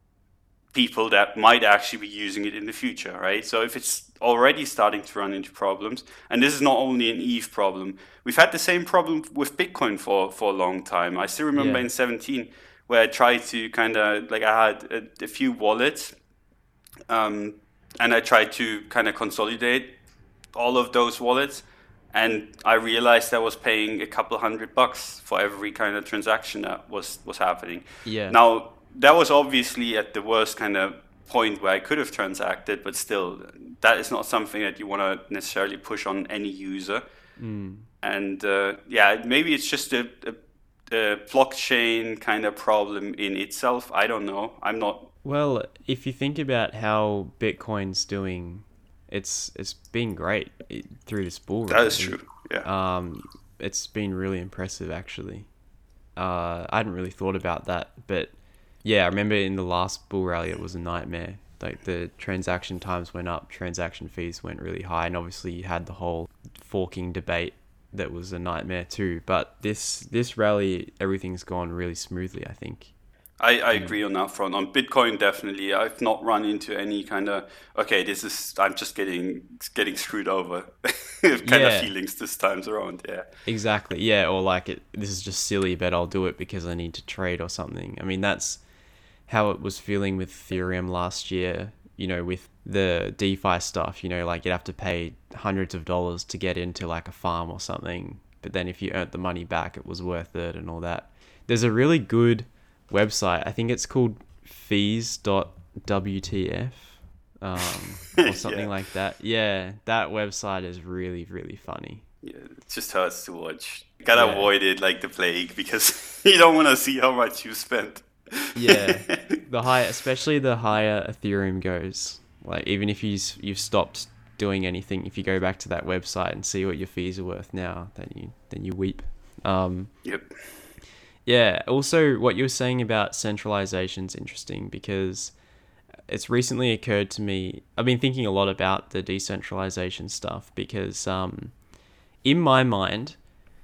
people that might actually be using it in the future, right? So if it's already starting to run into problems, and this is not only an E T H problem, we've had the same problem with Bitcoin for, for a long time. I still remember yeah, in seventeen where I tried to kind of, like I had a, a few wallets, um, and I tried to kind of consolidate all of those wallets, and I realized I was paying a couple hundred bucks for every kind of transaction that was was happening. yeah, Now that was obviously at the worst kind of point where I could have transacted, but still, that is not something that you want to necessarily push on any user. mm. And uh, yeah, maybe it's just a, a, a blockchain kind of problem in itself. I don't know. I'm not. Well, if you think about how Bitcoin's doing, it's it's been great it, through this bull That run. is true. Yeah. Um, it's been really impressive actually. Uh, I hadn't really thought about that, but yeah, I remember in the last bull rally it was a nightmare. Like the transaction times went up, transaction fees went really high, and obviously you had the whole forking debate that was a nightmare too. But this this rally, everything's gone really smoothly, I think. I, I And agree on that front. On Bitcoin, definitely, I've not run into any kind of okay. This is I'm just getting getting screwed over kind of yeah, feelings this times around. Yeah, exactly. Yeah, or like it, this is just silly, but I'll do it because I need to trade or something. I mean, that's how it was feeling with Ethereum last year, you know, with the DeFi stuff, you know, like you'd have to pay hundreds of dollars to get into like a farm or something. But then if you earned the money back, it was worth it and all that. There's a really good website. I think it's called fees dot W T F um, or something yeah, like that. Yeah, that website is really, really funny. yeah. It just hurts to watch. You gotta Yeah. avoid it like the plague because you don't want to see how much you spent. Yeah, the higher, especially the higher Ethereum goes. Like even if you s- you've stopped doing anything, if you go back to that website and see what your fees are worth now, then you then you weep. Um, Yep. yeah. Also, what you were saying about centralization is interesting because it's recently occurred to me. I've been thinking a lot about the decentralization stuff because um, in my mind,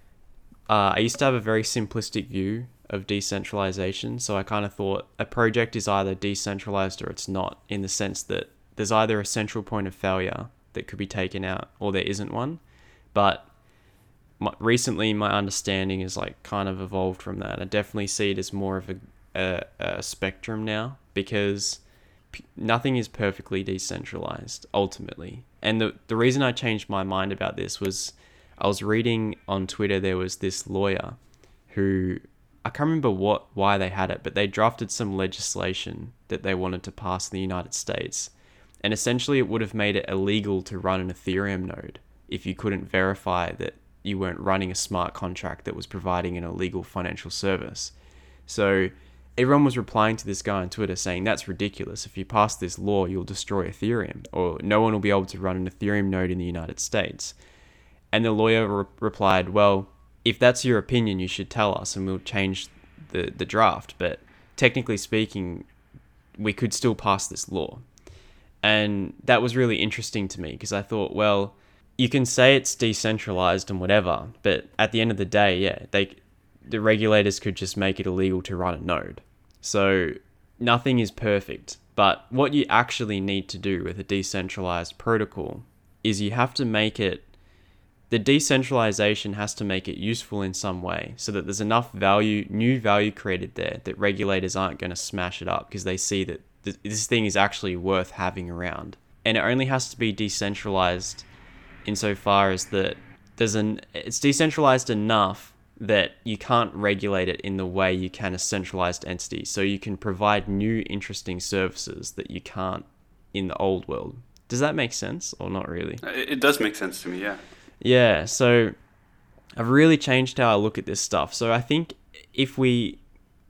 uh, I used to have a very simplistic view of decentralization. So I kind of thought a project is either decentralized or it's not, in the sense that there's either a central point of failure that could be taken out or there isn't one. But my, recently, my understanding is like kind of evolved from that. I definitely see it as more of a, a, a spectrum now because p- nothing is perfectly decentralized ultimately. And the, the reason I changed my mind about this was I was reading on Twitter, there was this lawyer who I can't remember what why they had it, but they drafted some legislation that they wanted to pass in the United States. And essentially it would have made it illegal to run an Ethereum node if you couldn't verify that you weren't running a smart contract that was providing an illegal financial service. So everyone was replying to this guy on Twitter saying, that's ridiculous. If you pass this law, you'll destroy Ethereum, or no one will be able to run an Ethereum node in the United States. And the lawyer re- replied, well, if that's your opinion, you should tell us and we'll change the, the draft. But technically speaking, we could still pass this law. And that was really interesting to me because I thought, well, you can say it's decentralized and whatever, but at the end of the day, yeah, they the regulators could just make it illegal to run a node. So nothing is perfect. But what you actually need to do with a decentralized protocol is you have to make it, the decentralization has to make it useful in some way so that there's enough value, new value created there that regulators aren't going to smash it up because they see that th- this thing is actually worth having around. And it only has to be decentralized insofar as that there's an it's decentralized enough that you can't regulate it in the way you can a centralized entity. So you can provide new interesting services that you can't in the old world. Does that make sense or not really? It, it does make sense to me, yeah. Yeah, so I've really changed how I look at this stuff. So I think if we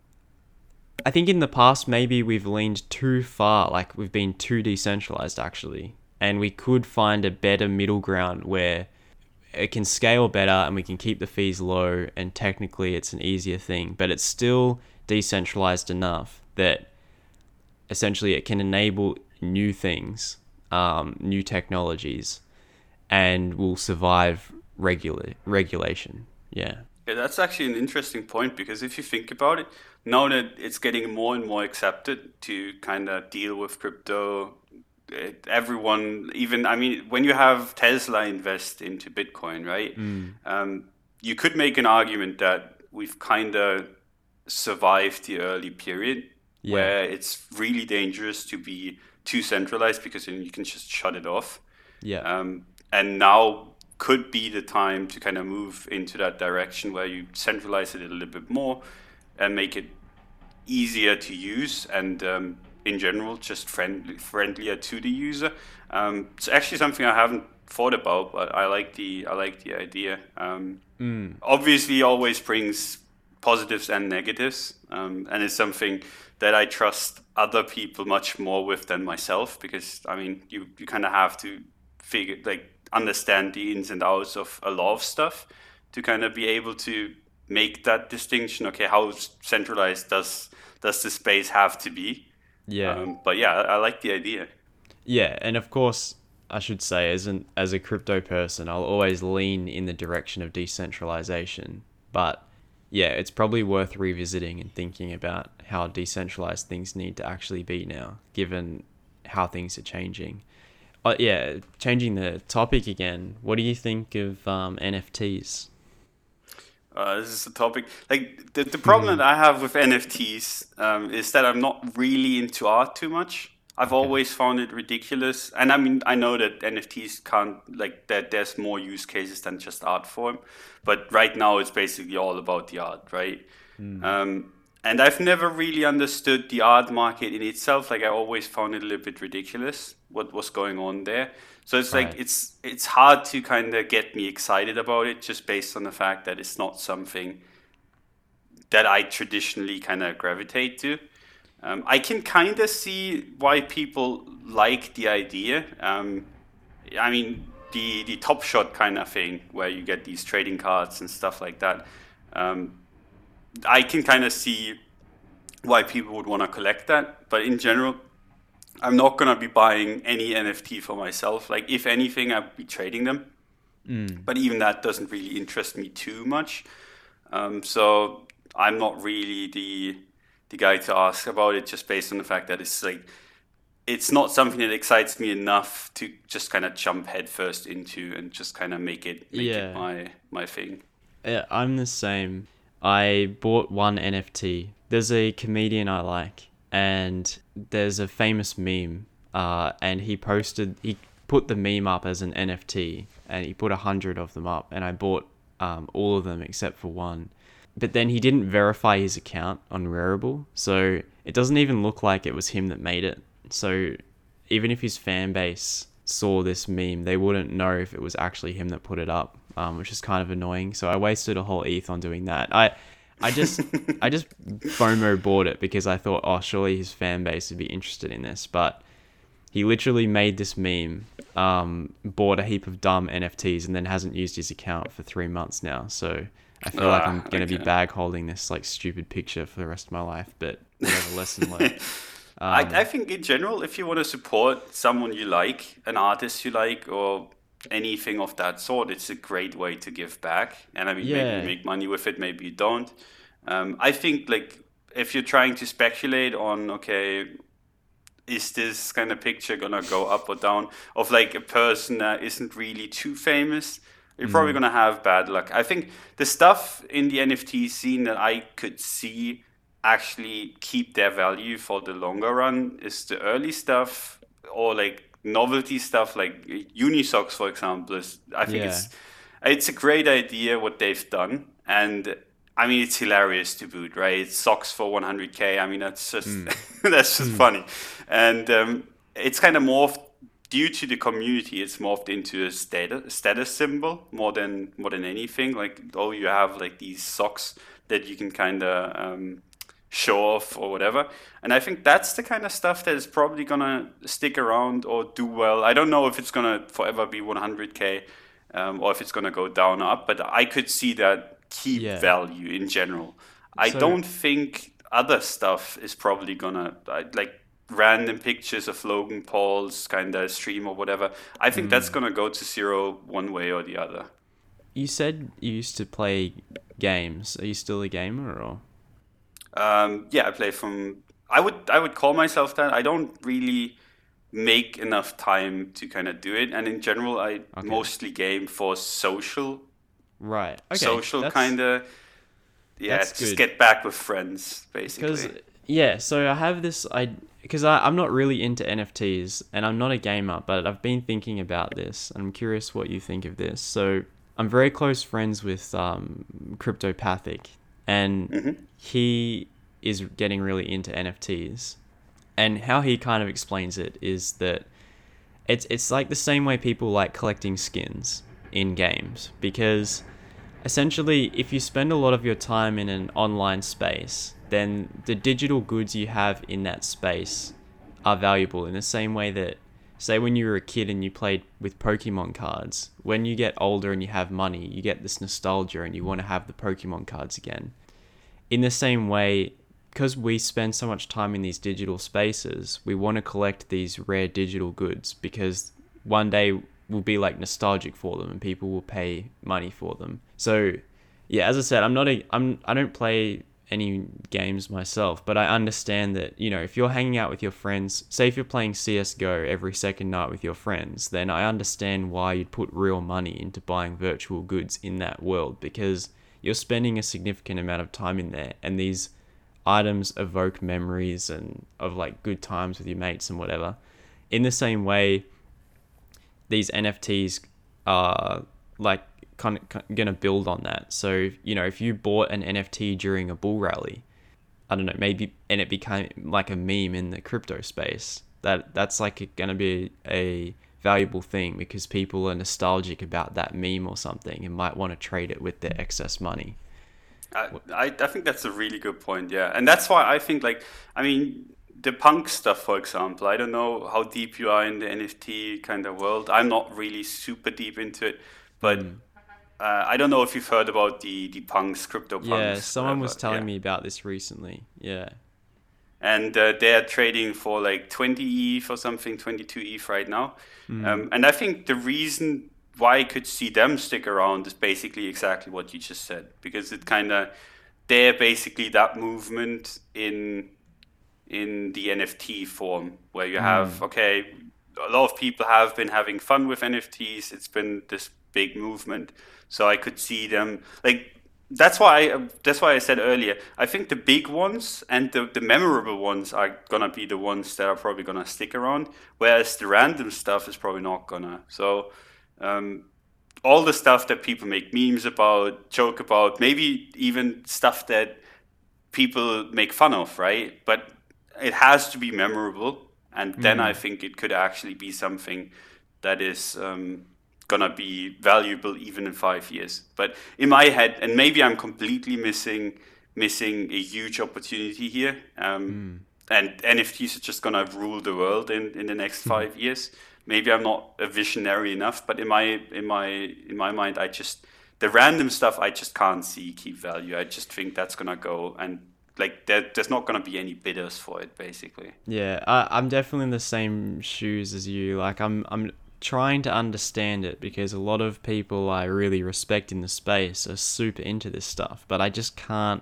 I think in the past maybe we've leaned too far, like we've been too decentralized actually. And we could find a better middle ground where it can scale better and we can keep the fees low and technically it's an easier thing, but it's still decentralized enough that essentially it can enable new things, um, new technologies, and will survive regula- regulation. Yeah. Yeah, that's actually an interesting point because if you think about it, now that it's getting more and more accepted to kind of deal with crypto, it, everyone, even, I mean, when you have Tesla invest into Bitcoin, right? Mm. Um, you could make an argument that we've kind of survived the early period Yeah. where it's really dangerous to be too centralized because then you can just shut it off. Yeah. Um, and now could be the time to kind of move into that direction where you centralize it a little bit more and make it easier to use and um, in general just friendly, friendlier to the user. Um, it's actually something I haven't thought about, but I like the I like the idea. Um, Mm. Obviously, always brings positives and negatives, um, and it's something that I trust other people much more with than myself because I mean you you kind of have to figure like understand the ins and outs of a lot of stuff to kind of be able to make that distinction. Okay, how centralized does does the space have to be? Yeah. Um, but yeah, I, I like the idea. Yeah, and of course, I should say, as an as a crypto person, I'll always lean in the direction of decentralization. But yeah, it's probably worth revisiting and thinking about how decentralized things need to actually be now, given how things are changing. Uh, yeah, changing the topic again. What do you think of um, N F Ts? Uh, this is a topic like the, the problem that I have with N F Ts um, is that I'm not really into art too much. I've Okay. always found it ridiculous, and I mean I know that N F Ts can't like that. There's more use cases than just art form, but right now it's basically all about the art, right? Mm. Um, and I've never really understood the art market in itself. Like I always found it a little bit ridiculous what was going on there. So it's like Right. it's it's hard to kind of get me excited about it just based on the fact that it's not something that I traditionally kind of gravitate to. Um, I can kind of see why people like the idea. Um, I mean, the the Top Shot kind of thing, where you get these trading cards and stuff like that. Um, I can kind of see why people would want to collect that. But in general, I'm not gonna be buying any N F T for myself. Like, if anything, I'd be trading them. Mm. But even that doesn't really interest me too much. Um, so I'm not really the the guy to ask about it, just based on the fact that it's like it's not something that excites me enough to just kind of jump headfirst into and just kind of make it make Yeah. it my my thing. Yeah, I'm the same. I bought one N F T. There's a comedian I like, and there's a famous meme. Uh, and he posted, he put the meme up as an N F T, and he put a hundred of them up, and I bought um all of them except for one. But then he didn't verify his account on Rarible, so it doesn't even look like it was him that made it. So even if his fan base saw this meme, they wouldn't know if it was actually him that put it up, um, which is kind of annoying. So I wasted a whole E T H on doing that. I, I just, I just FOMO bought it because I thought, oh, surely his fan base would be interested in this. But he literally made this meme, um, bought a heap of dumb N F Ts, and then hasn't used his account for three months now. So I feel like I'm Ah, gonna be okay. bag holding this like stupid picture for the rest of my life. But whatever, lesson learned. I, Um, I think in general, if you want to support someone you like, an artist you like, or anything of that sort, it's a great way to give back. And I mean, maybe you yeah, make money with it, maybe you don't. Um, I think like if you're trying to speculate on, okay, is this kind of picture gonna go up or down of like a person that isn't really too famous, you're probably mm, gonna have bad luck. I think the stuff in the N F T scene that I could see actually keep their value for the longer run is the early stuff, or like novelty stuff like Unisocks, for example. Is, I think yeah, it's it's a great idea what they've done, and I mean it's hilarious to boot, right? It's socks for one hundred k. I mean that's just mm, that's just mm, funny, and um, it's kind of morphed due to the community. It's morphed into a status status symbol more than more than anything. Like, oh, you have like these socks that you can kind of um, show off or whatever. And I think that's the kind of stuff that is probably gonna stick around or do well. I don't know if it's gonna forever be one hundred k, um, or if it's gonna go down or up, but I could see that keep yeah. value in general. I So don't think other stuff is probably gonna uh, like random pictures of Logan Paul's kind of stream or whatever. I think that's mm, gonna go to zero one way or the other. you said you used to play games. Are you still a gamer or? Um, yeah, I play from. I would I would call myself that. I don't really make enough time to kind of do it, and in general, I Okay, mostly game for social, right. Okay, social that's kind of. Yeah, that's just good. get back with friends, Because basically. yeah, so I have this I because I I'm not really into N F Ts and I'm not a gamer, but I've been thinking about this and I'm curious what you think of this. So I'm very close friends with um Cryptopathic, and Hmm. he is getting really into N F Ts. And how he kind of explains it is that it's it's like the same way people like collecting skins in games, because essentially, if you spend a lot of your time in an online space, then the digital goods you have in that space are valuable in the same way that, say, when you were a kid and you played with Pokemon cards, when you get older and you have money, you get this nostalgia and you want to have the Pokemon cards again. In the same way, because we spend so much time in these digital spaces, we want to collect these rare digital goods because one day we'll be like nostalgic for them and people will pay money for them. So, yeah, as I said, I'm not a I'm I don't play any games myself, but I understand that, you know, if you're hanging out with your friends, say if you're playing C S G O every second night with your friends, then I understand why you'd put real money into buying virtual goods in that world, because you're spending a significant amount of time in there, and these items evoke memories and of like good times with your mates and whatever. In the same way, these N F Ts are like kind of gonna build on that. So, you know, if you bought an N F T during a bull rally, I don't know, maybe, and it became like a meme in the crypto space, that that's like gonna be a valuable thing because people are nostalgic about that meme or something and might want to trade it with their excess money. I, I I think that's a really good point. Yeah, and that's why I think like I mean the punk stuff, for example. I don't know how deep you are in the N F T kind of world. I'm not really super deep into it, but Mm. uh, I don't know if you've heard about the the punks, crypto Yeah, punks, someone whatever. was telling Yeah, me about this recently. Yeah. and uh, they're trading for like twenty E T H or something, twenty-two E T H right now. Mm. Um, and I think the reason why I could see them stick around is basically exactly what you just said, because it kind of they're basically that movement in in the N F T form where you have Mm. okay, a lot of people have been having fun with N F Ts. It's been this big movement, so I could see them like that's why I, that's why I said earlier. I think the big ones and the, the memorable ones are gonna be the ones that are probably gonna stick around, whereas the random stuff is probably not gonna. So um, all the stuff that people make memes about, joke about, maybe even stuff that people make fun of, right? But it has to be memorable, and then I Mm. think it could actually be something that is um, gonna be valuable even in five years. But in my head, and maybe I'm completely missing missing a huge opportunity here. Um, Mm. and N F Ts are just gonna rule the world in, in the next five years. Maybe I'm not a visionary enough, but in my in my in my mind, I just the random stuff I just can't see keep value. I just think that's gonna go and like there, there's not gonna be any bidders for it, basically. Yeah, I, I'm definitely in the same shoes as you. Like, I'm, I'm trying to understand it because a lot of people I really respect in the space are super into this stuff, but I just can't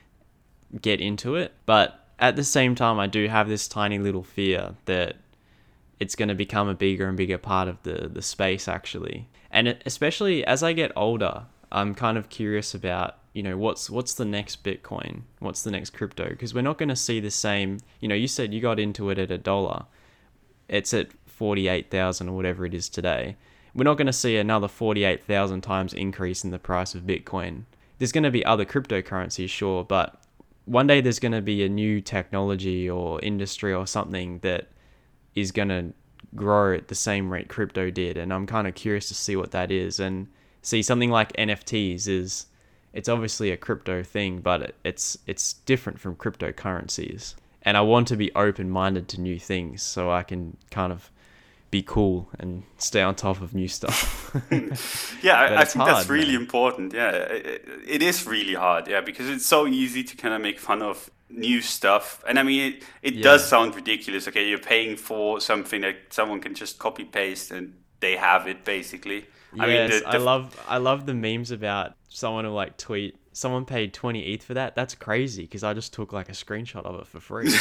get into it. But at the same time, I do have this tiny little fear that it's going to become a bigger and bigger part of the, the space, actually. And it, especially as I get older, I'm kind of curious about, you know, what's what's the next Bitcoin? What's the next crypto? Because we're not going to see the same, you know, you said you got into it at a dollar. It's at forty-eight thousand or whatever it is today. We're not going to see another forty-eight thousand times increase in the price of Bitcoin. There's going to be other cryptocurrencies, sure, but one day there's going to be a new technology or industry or something that is going to grow at the same rate crypto did, and I'm kind of curious to see what that is. And see, something like N F Ts is, it's obviously a crypto thing, but it's it's different from cryptocurrencies, and I want to be open-minded to new things so I can kind of be cool and stay on top of new stuff. Yeah, But I, I it's think that's hard, really man. important. Yeah, it, it is really hard. Yeah, because it's so easy to kind of make fun of new stuff. And I mean, it, it does Yeah. sound ridiculous. Okay, you're paying for something that someone can just copy paste and they have it basically. I mean, Yes, the, I the love I love the memes about someone who like tweet someone paid twenty E T H for that. That's crazy because I just took like a screenshot of it for free.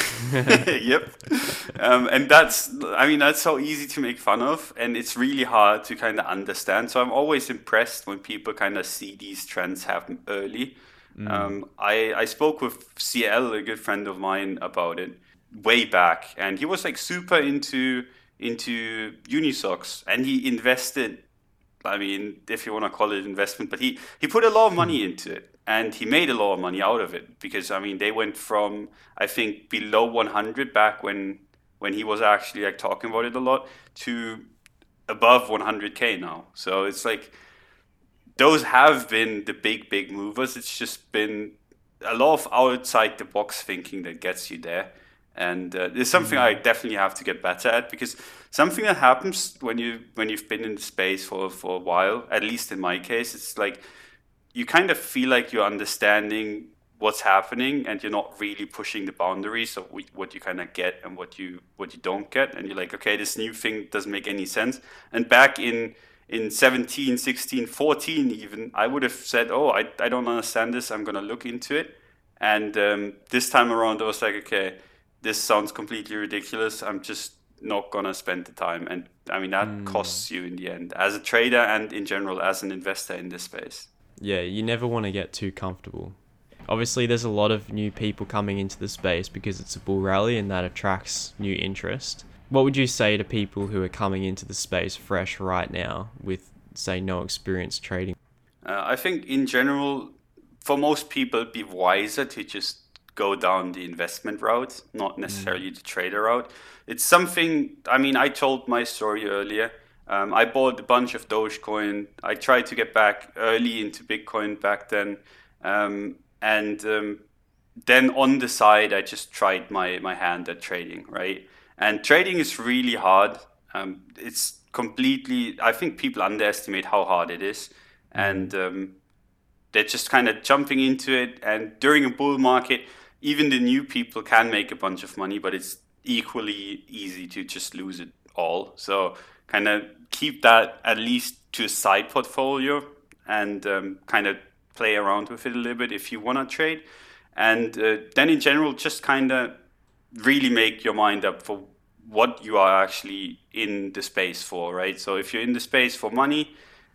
yep. Um, and that's, I mean, that's so easy to make fun of, and it's really hard to kind of understand. So I'm always impressed when people kind of see these trends happen early. Mm. Um, I, I spoke with C L, a good friend of mine, about it way back, and he was like super into into Unisocks, and he invested. I mean, if you want to call it investment, but he he put a lot of money into it, and he made a lot of money out of it because I mean they went from I think below one hundred back when when he was actually like talking about it a lot to above one hundred k now. So it's like those have been the big big movers. It's just been a lot of outside the box thinking that gets you there. And uh, it's something I Mm. definitely have to get better at because something that happens when you when you've been in the space for for a while, at least in my case, it's like you kind of feel like you're understanding what's happening and you're not really pushing the boundaries of what you kind of get and what you what you don't get, and you're like, okay, this new thing doesn't make any sense. And back in in seventeen, sixteen, fourteen even, I would have said, oh, i, I don't understand this, I'm going to look into it. And um, this time around I was like, okay, this sounds completely ridiculous, I'm just not going to spend the time. And I mean that Mm. costs you in the end as a trader and in general as an investor in this space. Yeah, you never want to get too comfortable. Obviously, there's a lot of new people coming into the space because it's a bull rally and that attracts new interest. What would you say to people who are coming into the space fresh right now with, say, no experience trading? Uh, I think in general, for most people, it'd be wiser to just go down the investment route, not Mm. necessarily the trader route. It's something, I mean, I told my story earlier. Um, I bought a bunch of Dogecoin. I tried to get back early into Bitcoin back then. Um, and um, then on the side, I just tried my my hand at trading, right? And trading is really hard. Um, it's completely. I think people underestimate how hard it is, and um, they're just kind of jumping into it. And during a bull market, even the new people can make a bunch of money, but it's equally easy to just lose it all. So kind of keep that at least to a side portfolio, and um, kind of play around with it a little bit if you want to trade. And uh, then in general, just kind of really make your mind up for what you are actually in the space for, right? So if you're in the space for money,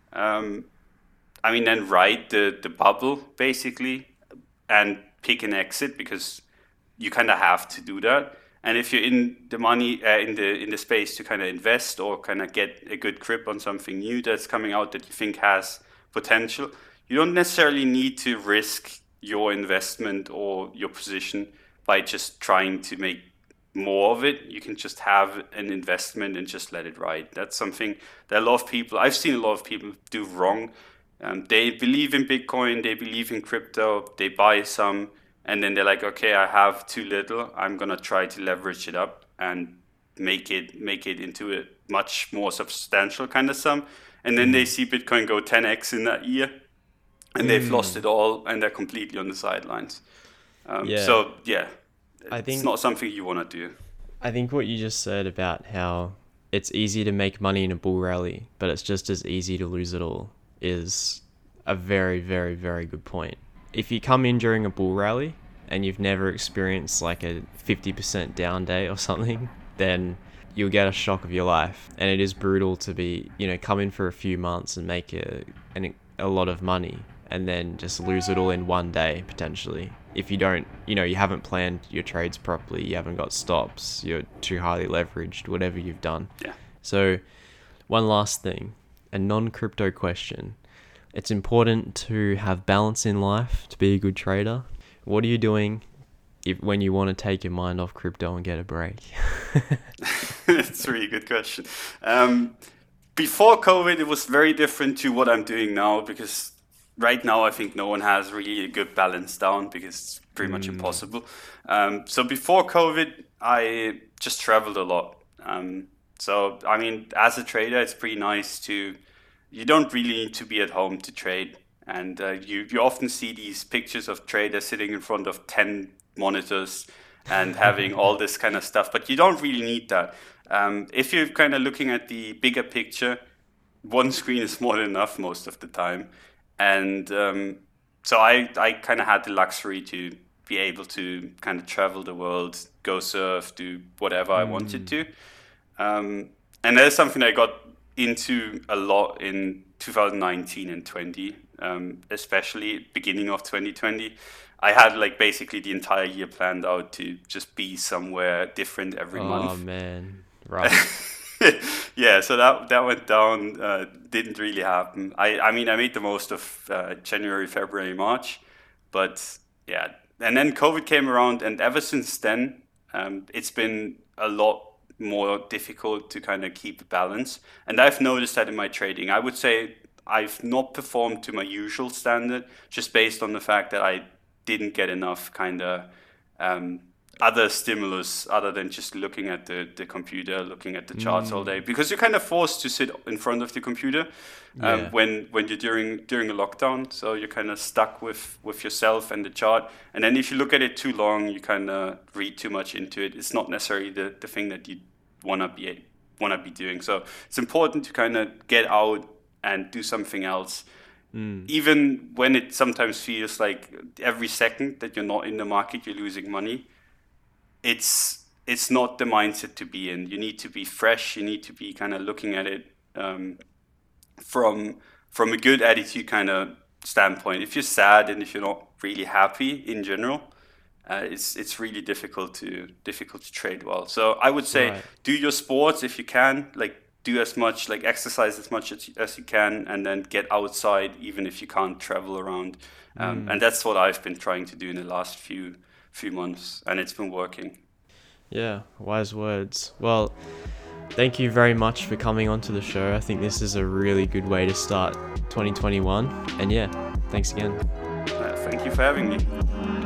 um, I mean, then ride the, the bubble basically and pick an exit, because you kind of have to do that. And if you're in the money uh, in the in the space to kind of invest or kind of get a good grip on something new that's coming out that you think has potential, you don't necessarily need to risk your investment or your position by just trying to make more of it. You can just have an investment and just let it ride. That's something that a lot of people, I've seen a lot of people do wrong. Um, they believe in Bitcoin, they believe in crypto, they buy some, and then they're like, okay, I have too little. I'm gonna try to leverage it up and make it make it into a much more substantial kind of sum. And then mm. they see Bitcoin go ten x in that year, and mm. they've lost it all, and they're completely on the sidelines. Um, yeah. So yeah, I think it's not something you want to do. I think what you just said about how it's easy to make money in a bull rally, but it's just as easy to lose it all, is a very, very, very good point. If you come in during a bull rally and you've never experienced like a fifty percent down day or something, then you'll get a shock of your life. And it is brutal to be, you know, come in for a few months and make a, an, a lot of money and then just lose it all in one day, potentially. If you don't, you know, you haven't planned your trades properly, you haven't got stops, you're too highly leveraged, whatever you've done. Yeah. So one last thing, a non-crypto question. It's important to have balance in life to be a good trader. What are you doing if when you want to take your mind off crypto and get a break? That's a really good question. Um, before COVID, it was very different to what I'm doing now, because right now I think no one has really a good balance down, because it's pretty much mm. impossible. Um, so before COVID, I just traveled a lot. Um, so, I mean, as a trader, it's pretty nice to... You don't really need to be at home to trade. And uh, you, you often see these pictures of traders sitting in front of ten monitors and having all this kind of stuff. But you don't really need that. Um, if you're kind of looking at the bigger picture, one screen is more than enough most of the time. And um, so I, I kind of had the luxury to be able to kind of travel the world, go surf, do whatever mm. I wanted to. Um, and that's something I got into a lot in two thousand nineteen and twenty, um, especially beginning of twenty twenty. I had like basically the entire year planned out to just be somewhere different every oh, month. Oh man, right. Yeah, so that that went down, uh, didn't really happen. I, I mean, I made the most of uh, January, February, March, but yeah. And then COVID came around, and ever since then, um, it's been a lot more difficult to kind of keep a balance. And I've noticed that in my trading. I would say I've not performed to my usual standard, just based on the fact that I didn't get enough kind of um, other stimulus other than just looking at the, the computer, looking at the charts mm. all day, because you're kind of forced to sit in front of the computer um, yeah. when when you're during during a lockdown. So you're kind of stuck with, with yourself and the chart. And then if you look at it too long, you kind of read too much into it. It's not necessarily the, the thing that you want to be want to be doing. So it's important to kind of get out and do something else. Mm. Even when it sometimes feels like every second that you're not in the market, you're losing money. It's it's not the mindset to be in. You need to be fresh. You need to be kind of looking at it um, from from a good attitude kind of standpoint. If you're sad and if you're not really happy in general, uh, it's it's really difficult to difficult to trade well. So I would say right. do your sports if you can. Like do as much, like exercise as much as, as you can, and then get outside even if you can't travel around. Um, mm. And that's what I've been trying to do in the last few. few months, and it's been working. Yeah, wise words. Well, thank you very much for coming onto the show. I think this is a really good way to start twenty twenty-one, and yeah, thanks again. Uh, thank Thank you for having me.